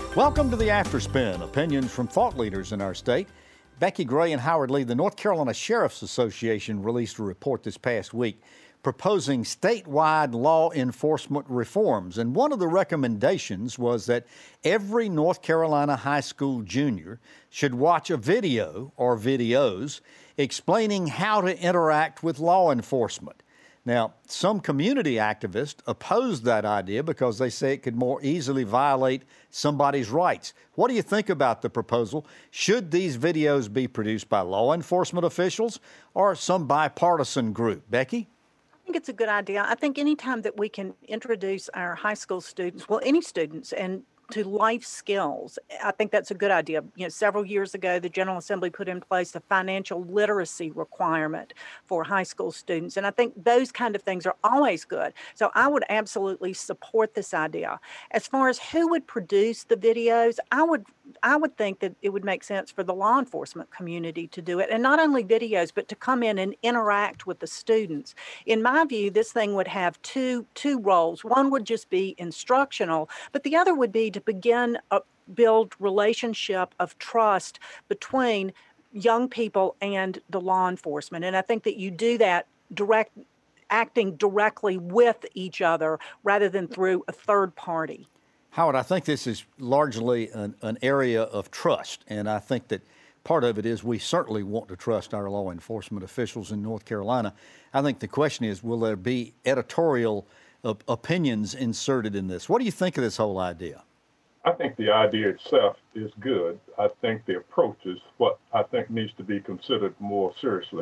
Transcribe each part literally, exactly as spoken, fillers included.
Welcome to the Afterspin, opinions from thought leaders in our state. Becky Gray and Howard Lee, the North Carolina Sheriff's Association released a report this past week proposing statewide law enforcement reforms. And one of the recommendations was that every North Carolina high school junior should watch a video or videos explaining how to interact with law enforcement. Now, some community activists opposed that idea because they say it could more easily violate somebody's rights. What do you think about the proposal? Should these videos be produced by law enforcement officials or some bipartisan group? Becky? I think it's a good idea. I think anytime that we can introduce our high school students, well, any students, and to life skills, I think that's a good idea. You know, several years ago, the General Assembly put in place a financial literacy requirement for high school students. And I think those kind of things are always good. So I would absolutely support this idea. As far as who would produce the videos, I would I would think that it would make sense for the law enforcement community to do it. And not only videos, but to come in and interact with the students. In my view, this thing would have two two roles. One would just be instructional, but the other would be to begin a build relationship of trust between young people and the law enforcement. And I think that you do that direct acting directly with each other rather than through a third party. Howard, I think this is largely an, an area of trust, and I think that part of it is we certainly want to trust our law enforcement officials in North Carolina. I think the question is, will there be editorial uh, opinions inserted in this? What do you think of this whole idea? I think the idea itself is good. I think the approach is what I think needs to be considered more seriously.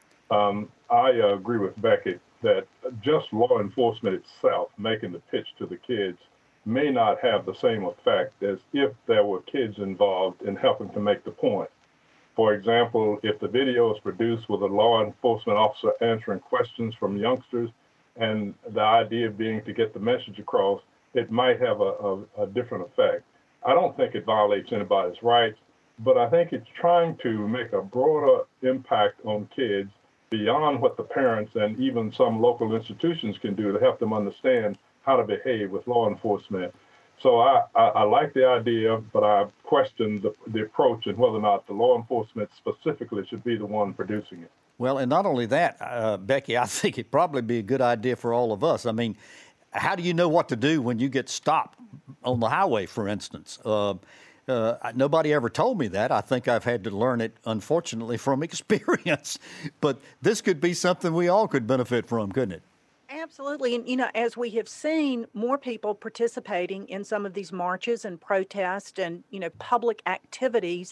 Um, I uh, agree with Becky that just law enforcement itself making the pitch to the kids may not have the same effect as if there were kids involved in helping to make the point. For example, if the video is produced with a law enforcement officer answering questions from youngsters, and the idea being to get the message across, it might have a, a, a different effect. I don't think it violates anybody's rights, but I think it's trying to make a broader impact on kids beyond what the parents and even some local institutions can do to help them understand how to behave with law enforcement. So I, I, I like the idea, but I question the, the approach and whether or not the law enforcement specifically should be the one producing it. Well, and not only that, uh, Becky, I think it'd probably be a good idea for all of us. I mean, how do you know what to do when you get stopped on the highway, for instance? Uh, uh, nobody ever told me that. I think I've had to learn it, unfortunately, from experience. But this could be something we all could benefit from, couldn't it? Absolutely. And, you know, as we have seen more people participating in some of these marches and protests and, you know, public activities,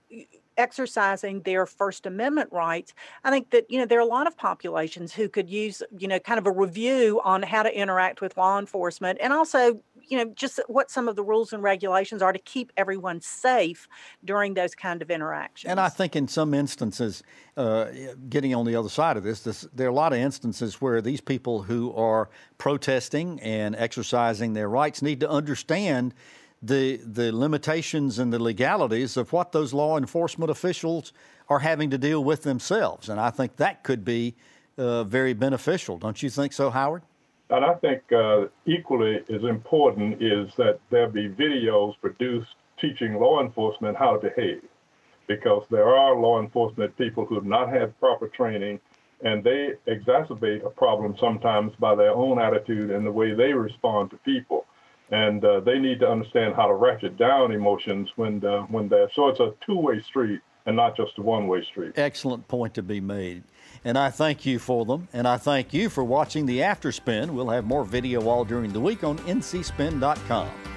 exercising their First Amendment rights, I think that, you know, there are a lot of populations who could use, you know, kind of a review on how to interact with law enforcement and also, you know, just what some of the rules and regulations are to keep everyone safe during those kind of interactions. And I think in some instances, uh, getting on the other side of this, this, there are a lot of instances where these people who are protesting and exercising their rights need to understand the the limitations and the legalities of what those law enforcement officials are having to deal with themselves. And I think that could be uh, very beneficial. Don't you think so, Howard? And I think uh, equally as important is that there be videos produced teaching law enforcement how to behave, because there are law enforcement people who have not had proper training, and they exacerbate a problem sometimes by their own attitude and the way they respond to people. And uh, they need to understand how to ratchet down emotions when uh, when they're, so it's a two-way street and not just a one-way street. Excellent point to be made. And I thank you for them. And I thank you for watching the Afterspin. We'll have more video all during the week on N C spin dot com.